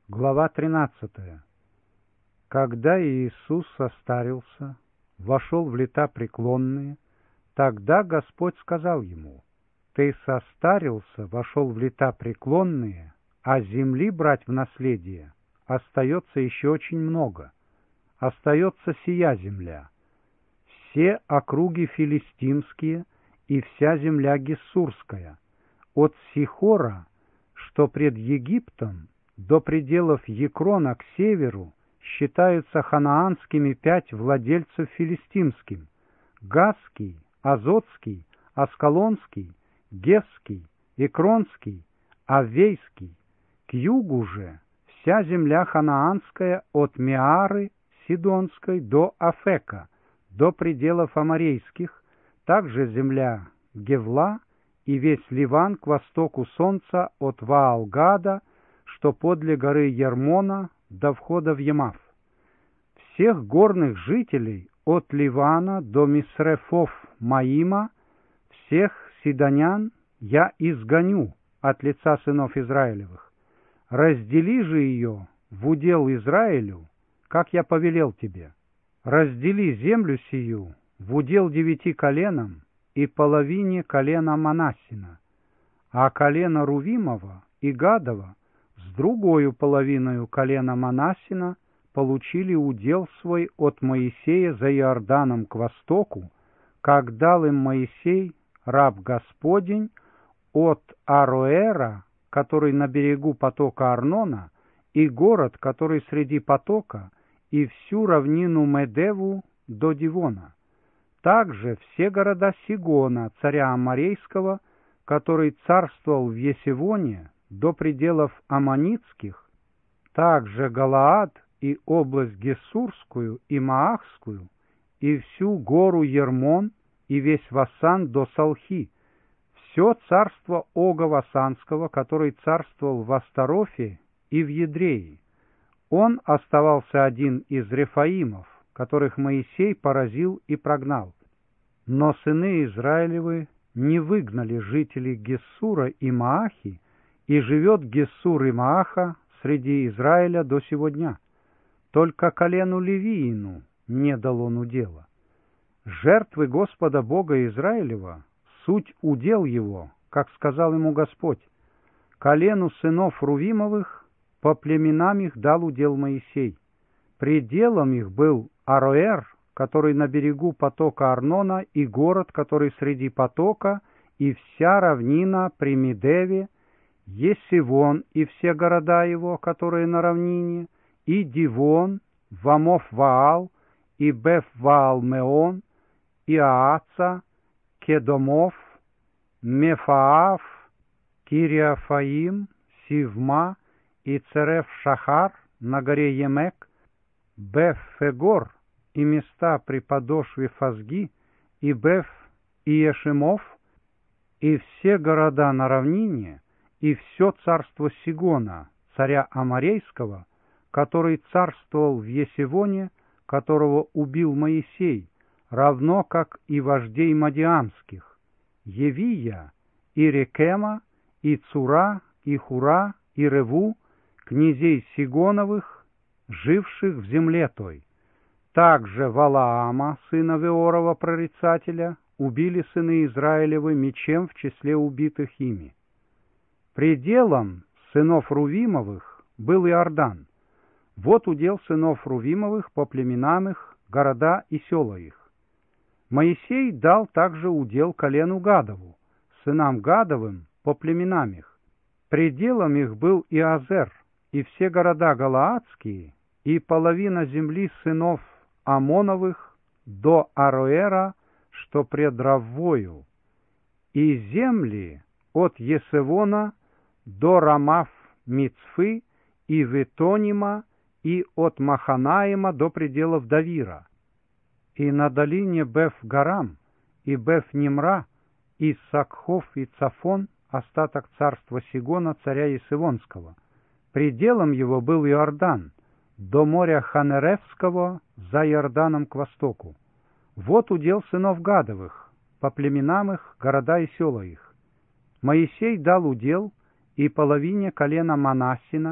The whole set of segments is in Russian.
Глава 13. Когда Иисус состарился, вошел в лета преклонные, тогда Господь сказал ему: «Ты состарился, вошел в лета преклонные, а земли брать в наследие остается еще очень много. Остается сия земля, все округи филистимские и вся земля гессурская, от Сихора, что пред Египтом, до пределов Екрона к северу считаются ханаанскими 5 владельцев филистимским: Газский, Азотский, Аскалонский, Гевский, Экронский, Аввейский. К югу же вся земля ханаанская от Меары Сидонской до Афека, до пределов Аморейских, также земля Гевла и весь Ливан к востоку солнца от Ваалгада, что подле горы Ермона до входа в Емав. Всех горных жителей от Ливана до Мисрефов Маима, всех сидонян я изгоню от лица сынов Израилевых. Раздели же ее в удел Израилю, как я повелел тебе. Раздели землю сию в удел 9 коленам и половине колена Манассина, а колено Рувимова и Гадова с другою половиною колена Манассина получили удел свой от Моисея за Иорданом к востоку, как дал им Моисей, раб Господень, от Ароэра, который на берегу потока Арнона, и город, который среди потока, и всю равнину Медеву до Дивона. Также все города Сигона, царя Аморейского, который царствовал в Есевоне, до пределов Аммонитских, также Галаад и область Гессурскую и Маахскую, и всю гору Ермон, и весь Васан до Салхи, все царство Ога Васанского, который царствовал в Астарофе и в Едрее. Он оставался один из Рефаимов, которых Моисей поразил и прогнал. Но сыны Израилевы не выгнали жителей Гессура и Маахи, и живет Гессур и Мааха среди Израиля до сего дня. Только колену Левиину не дал он удела. Жертвы Господа Бога Израилева суть удел его, как сказал ему Господь. Колену сынов Рувимовых по племенам их дал удел Моисей. Пределом их был Ароэр, который на берегу потока Арнона, и город, который среди потока, и вся равнина при Медеве, Есивон и все города его, которые на равнине, и Дивон, Вамов-Ваал, и Беф-Ваал-Меон, и Ааца, Кедомов, Мефаав, Кириафаим, Сивма и Цереф-Шахар на горе Емек, Беф-Фегор и места при подошве Фазги, и Беф-Иешимов, и все города на равнине, и все царство Сигона, царя Аморейского, который царствовал в Есевоне, которого убил Моисей, равно как и вождей Мадиамских, Евия, и Рекема, и Цура, и Хура, и Реву, князей Сигоновых, живших в земле той. Также Валаама, сына Веорова, прорицателя, убили сыны Израилевы мечем в числе убитых ими. Пределом сынов Рувимовых был Иордан. Вот удел сынов Рувимовых по племенам их, города и села их. Моисей дал также удел колену Гадову, сынам Гадовым по племенам их. Пределом их был Иазер, и все города галаадские, и половина земли сынов Амоновых до Ароэра, что пред Раввою, и земли от Есевона до Рамав-Мицфы и Ветонима, и от Маханаима до пределов Давира, и на долине Беф-Гарам, и Беф-Нимра, и Сакхов, и Цафон, остаток царства Сигона, царя Есевонского. Пределом его был Иордан, до моря Ханеревского, за Иорданом к востоку. Вот удел сынов Гадовых, по племенам их, города и села их. Моисей дал удел и половине колена Манассина,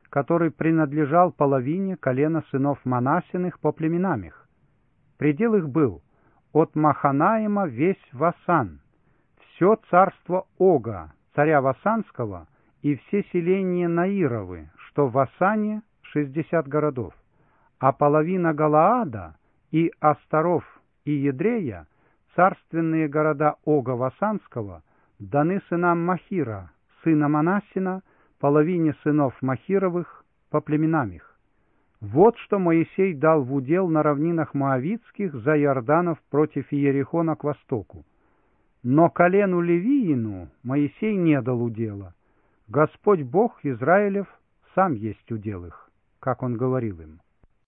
который принадлежал половине колена сынов Манассиных по племенам их. Предел их был от Маханаима весь Васан, все царство Ога, царя Васанского, и все селения Наировы, что в Васане 60 городов, а половина Галаада и Астаров и Едрея, царственные города Ога Васанского, даны сынам Махира, сына Манассина, половине сынов Махировых по племенам их. Вот что Моисей дал в удел на равнинах Моавитских за Иорданов против Иерихона к востоку. Но колену Левиину Моисей не дал удела. Господь Бог Израилев сам есть удел их, как он говорил им.